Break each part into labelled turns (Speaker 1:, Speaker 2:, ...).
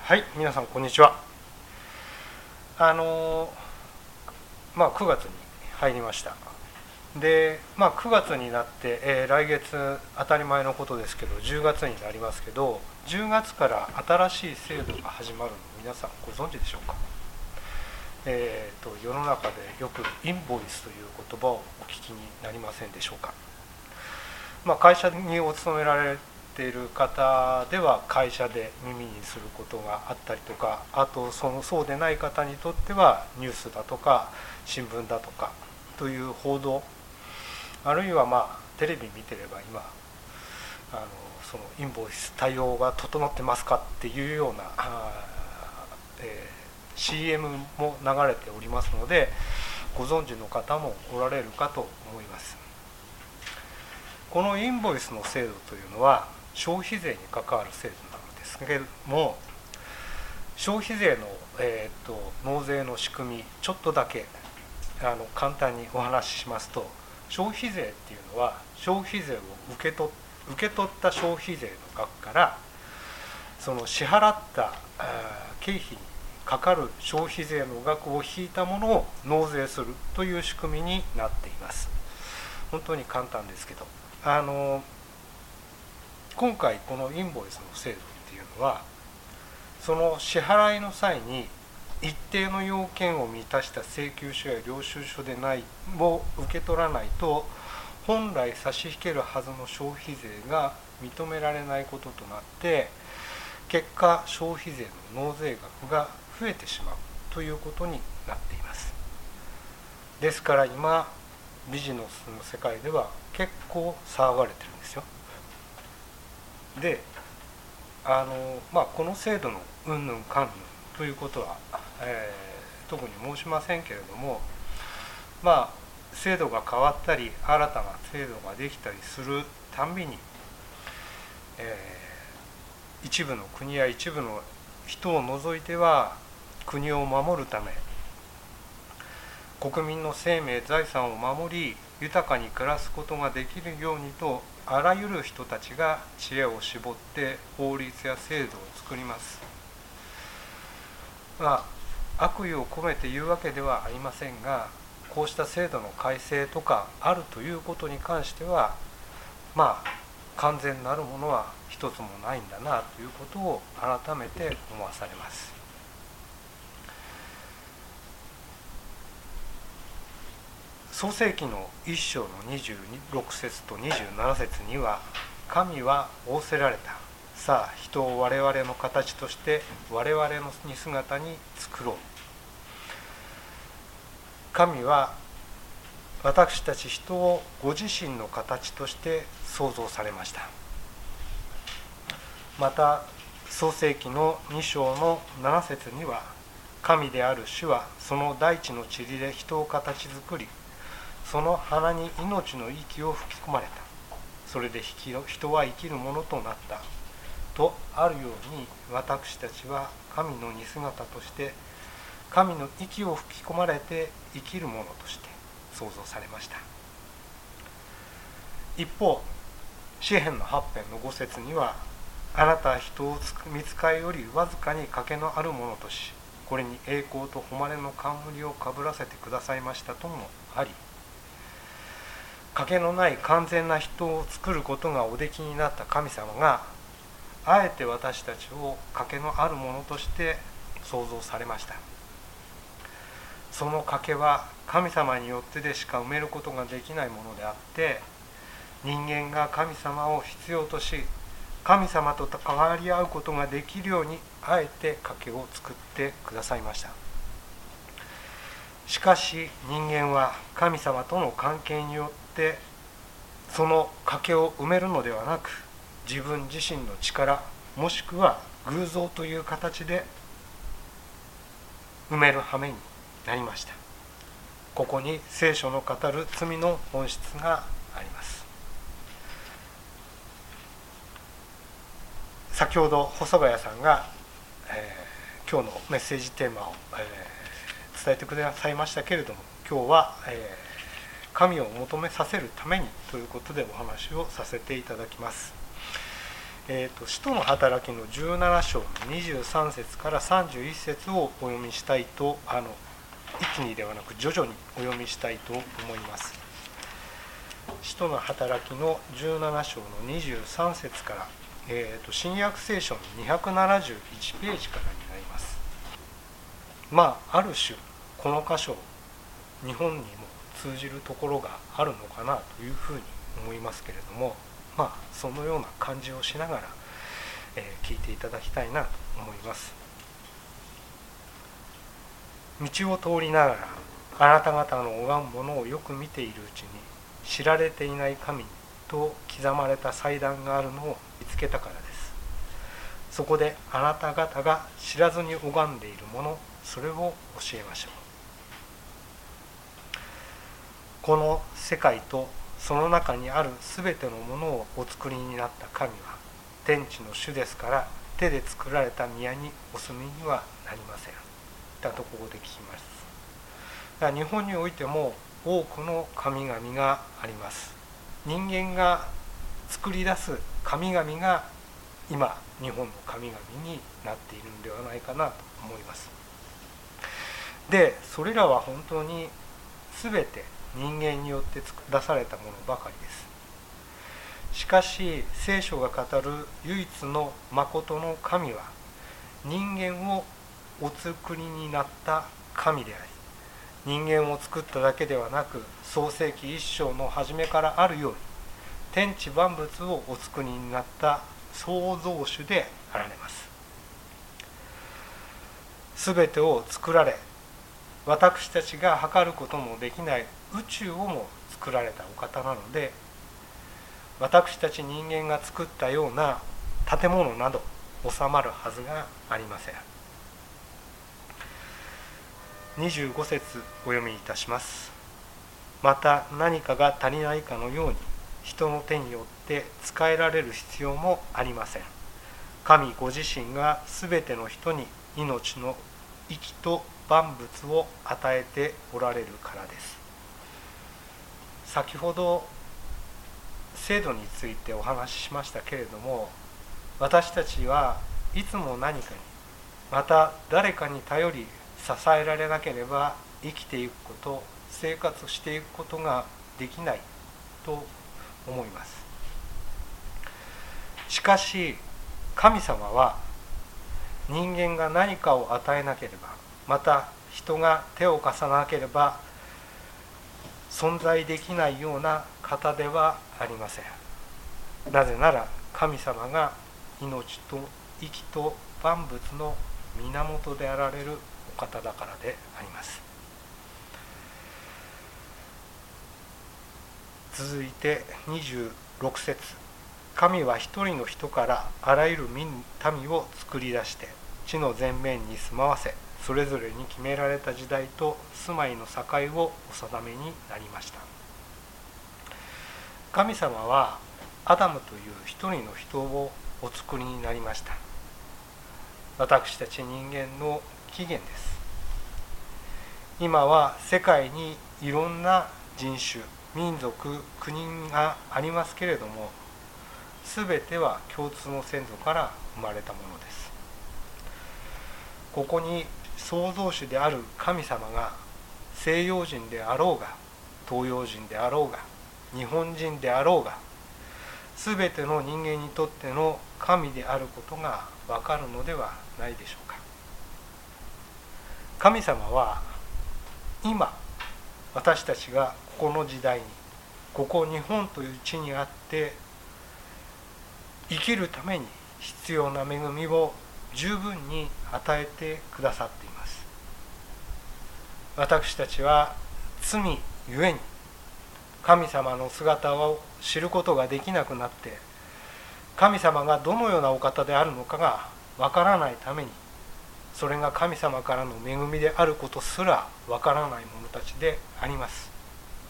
Speaker 1: はい、皆さんこんにちは。9月に入りました。で、9月になって、来月当たり前のことですけど10月になりますけど、10月から新しい制度が始まるのを皆さんご存知でしょうか。世の中でよくインボイスという言葉をお聞きになりませんでしょうか。会社にお勤められている方では会社で耳にすることがあったりとか、あとそうでない方にとってはニュースだとか新聞だとかという報道、あるいはテレビ見てれば今そのインボイス対応が整ってますかっていうようなCM も流れておりますので、ご存知の方もおられるかと思います。このインボイスの制度というのは消費税に関わる制度なのですけれども、消費税の、納税の仕組みちょっとだけ簡単にお話ししますと、消費税っていうのは消費税を受け取った消費税の額からその支払った経費にかかる消費税の額を引いたものを納税するという仕組みになっています。本当に簡単ですけど、今回このインボイスの制度っていうのは、その支払いの際に一定の要件を満たした請求書や領収書でないを受け取らないと、本来差し引けるはずの消費税が認められないこととなって、結果消費税の納税額が増えてしまうということになっています。ですから今ビジネスの世界では結構騒がれてるんですよ。で、この制度のうんぬんかんぬんということは、特に申しませんけれども、制度が変わったり新たな制度ができたりするたんびに、一部の国や一部の人を除いては国を守るため、国民の生命財産を守り豊かに暮らすことができるようにと、あらゆる人たちが知恵を絞って法律や制度を作ります。悪意を込めて言うわけではありませんが、こうした制度の改正とかあるということに関しては、完全なるものは一つもないんだなということを改めて思わされます。創世記の1章の26節と27節には、神は仰せられた。さあ人を我々の形として我々の似姿に作ろう。神は私たち人をご自身の形として創造されました。また創世記の2章の7節には、神である主はその大地の塵で人を形作り、その鼻に命の息を吹き込まれた。それで人は生きるものとなったとあるように、私たちは神の似姿として神の息を吹き込まれて生きるものとして創造されました。一方詩編の8編の5節には、あなたは人を御使いよりわずかに賭けのあるものとし、これに栄光と誉れの冠をかぶらせてくださいましたともあり、賭けのない完全な人を作ることがおできになった神様が、あえて私たちを賭けのあるものとして創造されました。その賭けは神様によってでしか埋めることができないものであって、人間が神様を必要とし、神様と関わり合うことができるようにあえて賭けを作ってくださいました。しかし人間は神様との関係によってその賭けを埋めるのではなく、自分自身の力もしくは偶像という形で埋める羽目になりました。ここに聖書の語る罪の本質があります。先ほど細谷さんが、今日のメッセージテーマを、伝えてくださいましたけれども、今日は、神を求めさせるためにということでお話をさせていただきます。 使徒の働きの17章の23節から31節をお読みしたいと、一気にではなく徐々にお読みしたいと思います。使徒の働きの17章の23節から、新約聖書の271ページからになります。ある種この箇所、日本にも通じるところがあるのかなというふうに思いますけれども、そのような感じをしながら、聞いていただきたいなと思います。道を通りながらあなた方の拝むものをよく見ているうちに、知られていない神と刻まれた祭壇があるのを見つけたからです。そこであなた方が知らずに拝んでいるもの、それを教えましょう。この世界とその中にあるすべてのものをお作りになった神は天地の主ですから、手で作られた宮にお住みにはなりません。とここで聞きます。だから日本においても多くの神々があります。人間が作り出す神々が今日本の神々になっているのではないかなと思います。で、それらは本当に全て人間によって出されたものばかりです。しかし聖書が語る唯一の真の神は、人間をお作りになった神であり、人間を作っただけではなく、創世記1章の初めからあるように天地万物をお作りになった創造主であられます。すべてを作られ、私たちが測ることもできない宇宙をも作られたお方なので、私たち人間が作ったような建物など収まるはずがありません。25節お読みいたします。また何かが足りないかのように、人の手によって使えられる必要もありません。神ご自身がすべての人に命の息と万物を与えておられるからです。先ほど制度についてお話ししましたけれども、私たちはいつも何かに、また誰かに頼り支えられなければ生きていくこと、生活していくことができないと思います。しかし神様は、人間が何かを与えなければ、また人が手を貸さなければ存在できないような方ではありません。なぜなら神様が命と息と万物の源であられるお方だからであります。続いて26節。神は一人の人からあらゆる民を作り出して、地の全面に住まわせ、それぞれに決められた時代と住まいの境をお定めになりました。神様はアダムという一人の人をお作りになりました。私たち人間の起源です。今は世界にいろんな人種、民族、国がありますけれども、すべては共通の先祖から生まれたものです。ここに創造主である神様が、西洋人であろうが東洋人であろうが日本人であろうが、すべての人間にとっての神であることがわかるのではないでしょうか。神様は今、私たちがここの時代に、ここ日本という地にあって生きるために必要な恵みを十分に与えてくださっています。私たちは罪ゆえに神様の姿を知ることができなくなって、神様がどのようなお方であるのかがわからないために、それが神様からの恵みであることすらわからない者たちであります。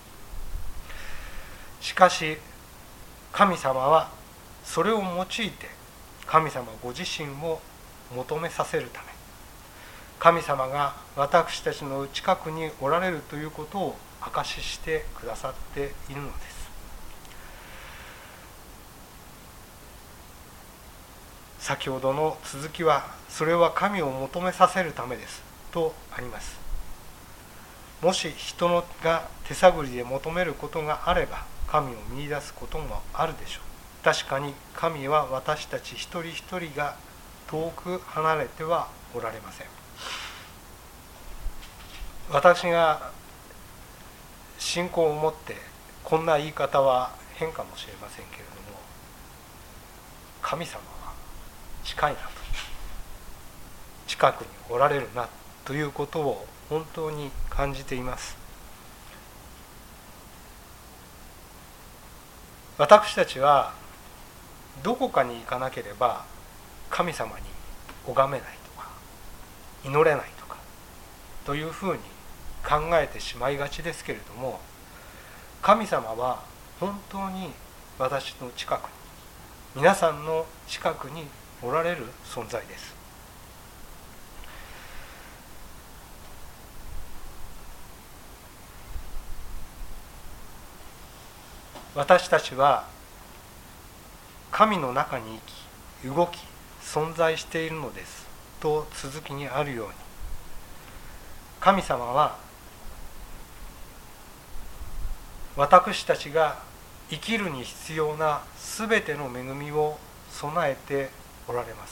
Speaker 1: しかし神様はそれを用いて、神様ご自身を求めさせるため、神様が私たちの近くにおられるということを証ししてくださっているのです。 先ほどの続きは、それは神を求めさせるためですとあります。もし人が手探りで求めることがあれば、神を見出すこともあるでしょう。確かに神は私たち一人一人が遠く離れてはおられません。私が信仰を持って、こんな言い方は変かもしれませんけれども、神様は近いなと、近くにおられるなということを本当に感じています。私たちはどこかに行かなければ神様に拝めないとか祈れないとかというふうに考えてしまいがちですけれども、神様は本当に私の近くに、皆さんの近くにおられる存在です。私たちは神の中に生き、動き、存在しているのですと続きにあるように、神様は私たちが生きるに必要なすべての恵みを備えておられます。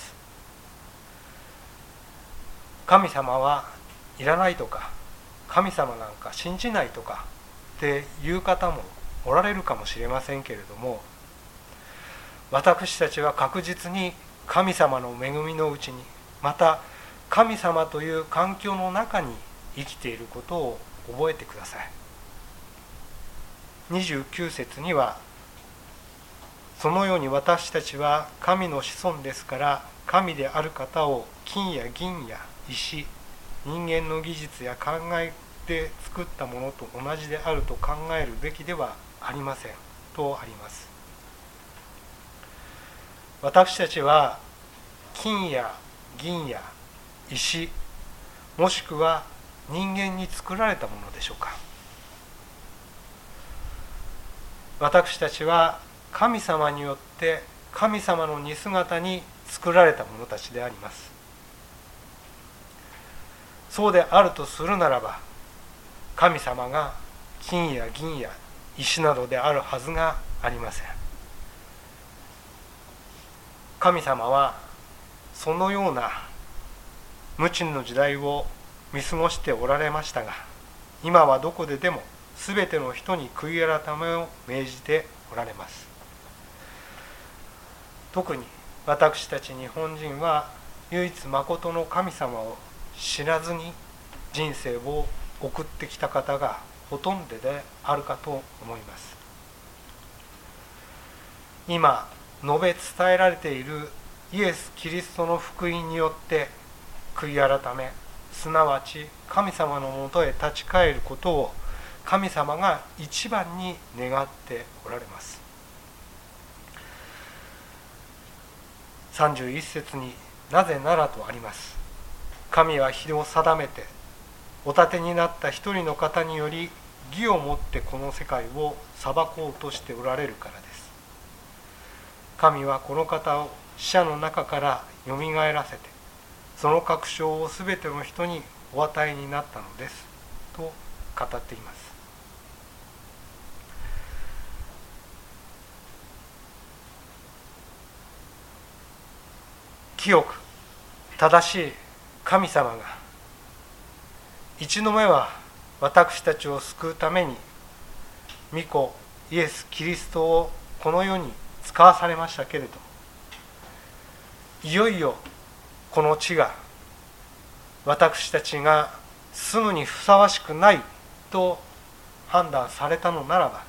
Speaker 1: 神様はいらないとか、神様なんか信じないとかっていう方もおられるかもしれませんけれども、私たちは確実に神様の恵みのうちに、また神様という環境の中に生きていることを覚えてください。29節には、そのように私たちは神の子孫ですから、神である方を金や銀や石、人間の技術や考えで作ったものと同じであると考えるべきではありませんとあります。私たちは金や銀や石、もしくは人間に作られたものでしょうか。私たちは神様によって神様の似姿に作られた者たちであります。そうであるとするならば、神様が金や銀や石などであるはずがありません。神様はそのような無知の時代を見過ごしておられましたが、今はどこででもすべての人に悔い改めを命じておられます。特に私たち日本人は唯一まことの神様を知らずに人生を送ってきた方がほとんどであるかと思います。今述べ伝えられているイエス・キリストの福音によって悔い改め、すなわち神様のもとへ立ち返ることを神様が一番に願っておられます。31節になぜならとあります。神は日を定めてお立てになった一人の方により義をもってこの世界を裁こうとしておられるからです。神はこの方を死者の中からよみがえらせて、その確証をすべての人にお与えになったのですと語っています。清く正しい神様が一度目は私たちを救うために御子イエス・キリストをこの世に使わされましたけれども、いよいよこの地が私たちが住むにふさわしくないと判断されたのならば、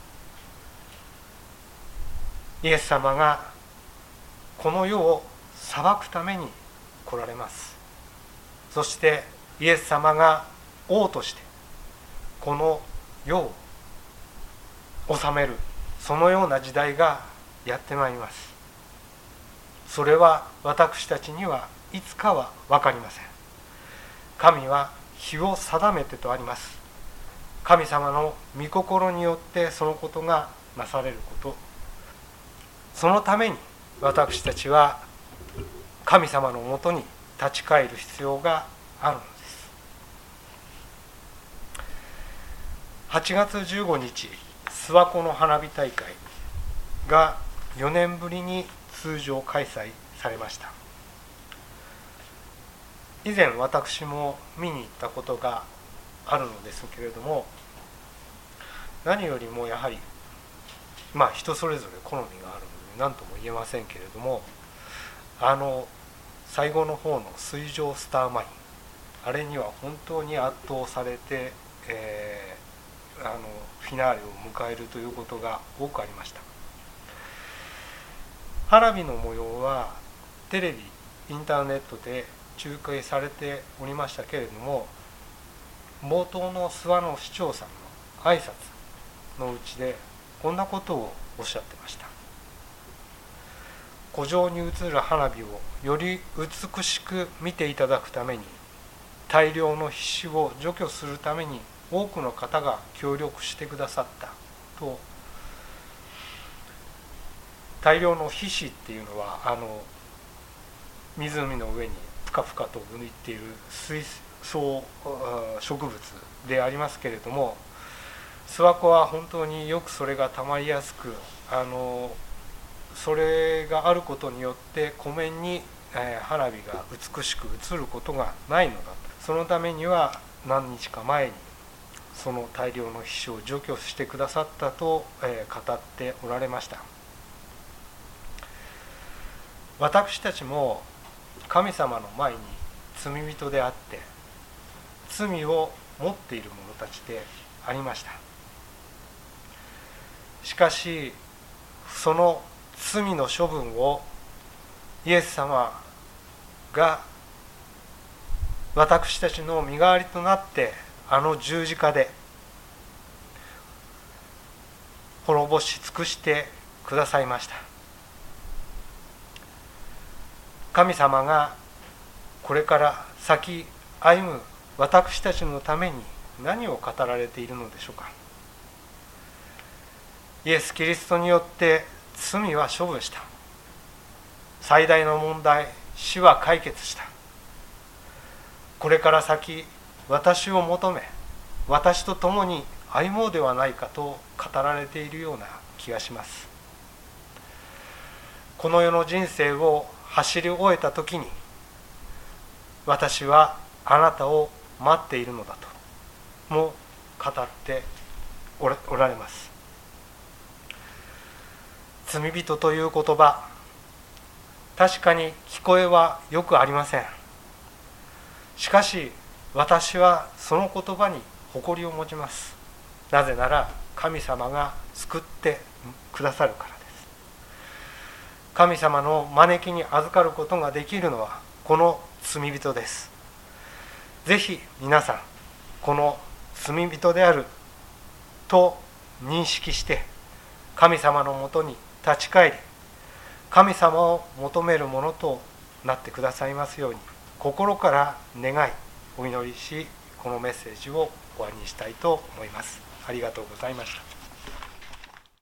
Speaker 1: イエス様がこの世を裁くために来られます。そしてイエス様が王としてこの世を治める、そのような時代がやってまいります。それは私たちにはいつかは分かりません。神は日を定めてとあります。神様の御心によってそのことがなされること、そのために私たちは神様のもとに立ち返る必要があるのです。8月15日、諏訪湖の花火大会が4年ぶりに通常開催されました。以前私も見に行ったことがあるのですけれども、何よりもやはり人それぞれ好みがあるので何とも言えませんけれども、最後の方の水上スターマイン、あれには本当に圧倒されて、フィナーレを迎えるということが多くありました。花火の模様はテレビ、インターネットで中継されておりましたけれども、冒頭の諏訪の市長さんの挨拶のうちでこんなことをおっしゃってました。湖上に映る花火をより美しく見ていただくために、大量の皮脂を除去するために多くの方が協力してくださったと。大量の皮脂っていうのは湖の上にふかふかと浮いている水草植物でありますけれども、諏訪湖は本当によくそれがたまりやすく、それがあることによって湖面に花火が美しく映ることがないのだ。そのためには何日か前にその大量の皮脂を除去してくださったと語っておられました。私たちも神様の前に罪人であって罪を持っている者たちでありました。しかしその罪の処分をイエス様が私たちの身代わりとなって十字架で滅ぼし尽くしてくださいました。神様がこれから先歩む私たちのために何を語られているのでしょうか。イエス・キリストによって罪は処分した。最大の問題、死は解決した。これから先私を求め、私と共に歩もうではないかと語られているような気がします。この世の人生を走り終えた時に、私はあなたを待っているのだとも語っておられます。罪人という言葉、確かに聞こえはよくありません。しかし私はその言葉に誇りを持ちます。なぜなら神様が救ってくださるからです。神様の招きに預かることができるのはこの罪人です。ぜひ皆さん、この罪人であると認識して神様のもとに立ち返り、神様を求めるものとなってくださいますように心から願いお祈りし、このメッセージを終わりにしたいと思います。ありがとうございました。